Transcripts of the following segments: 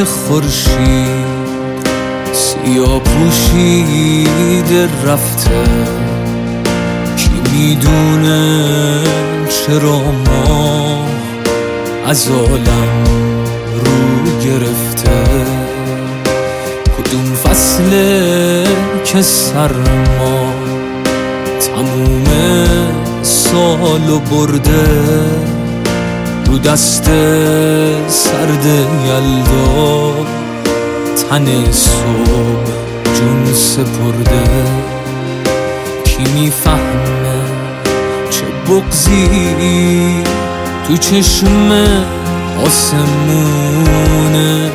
خورشید سیاه پوشیده رفته. کی میدونه چرا ما از عالم رو گرفته؟ کدوم فصله که سرما تموم سالو برده؟ رو دست سرد یلدا تن صبح جون سپرده. کی میفهمه چه بغضی تو چشم آسمونه؟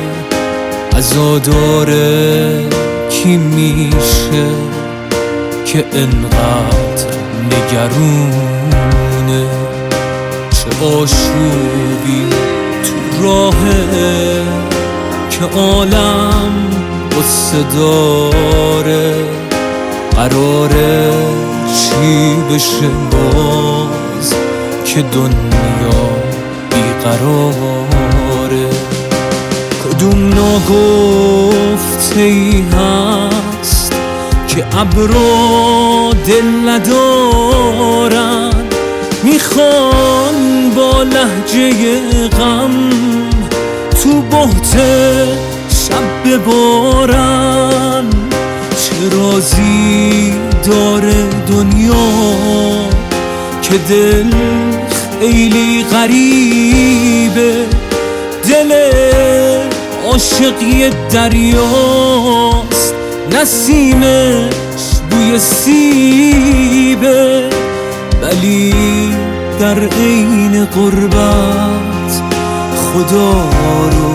عزاداره کی میشه که انقدر نگرونه؟ چه آشوبی تو راهه که عالم قصه داره؟ قراره چی بشه باز که دنیا بیقراره؟ کدوم ناگفته ای هست که ابرا دل ندارن؟ میخوان با لهجه غم تو بهت شب ببارن. چه رازی داره دنیا که دل خیلی غریبه؟ دل عاشقی دریاست، نسیمش بوی سیبه، ولی در عین غربت خدا رو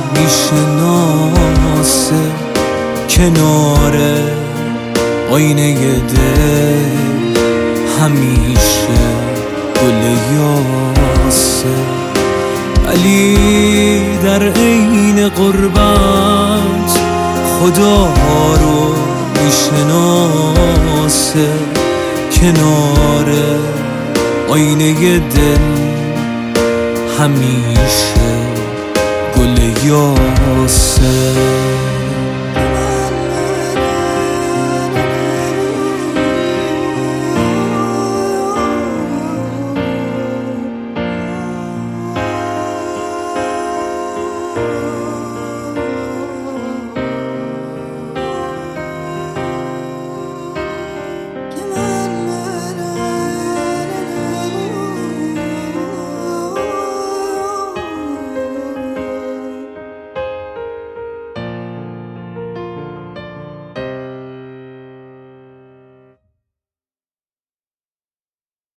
میشناسه. کنار آینه دل همیشه گل یاسه، ولی در عین غربت خدا رو میشناسه. کنار آینه دل همیشه گل یاسه.